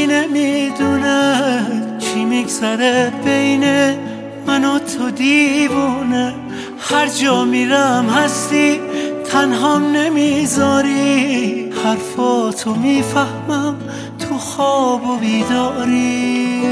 هیچکی نمیدونه چی میگذره بین من و تو دیوونه. هر جا میرم هستی تنهام نمیذاری، حرفاتو میفهمم تو خواب و بیداری.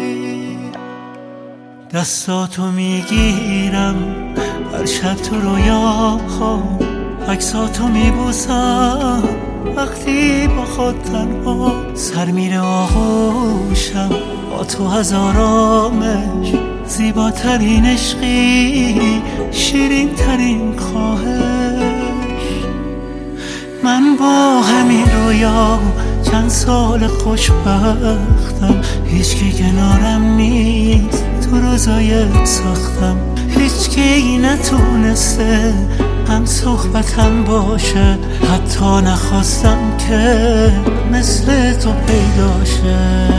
دستاتو میگیرم هر شب تو رویا، عکساتو میبوسم وقتی با خود تنها. سر میره آغوشم با تو از آرامش، زیباترین عشقی شیرین ترین خواهش. من با همین رویا چند سال خوشبختم، هیچکی کنارم نیست تو روزای سختم. هیچکی نتونسته هم صحبتم باشه، حتی نخواستم که مثل تو پیدا شه.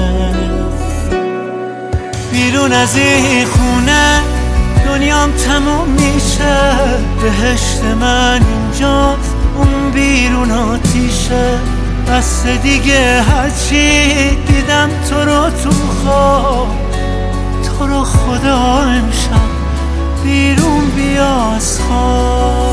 بیرون از این خونه دنیام تموم میشه، بهشت من اینجاست اون بیرون آتیشه. بس دیگه هرچی دیدم تو رو تو خواب، تو رو خدا امشب بیرون بیا از خواب.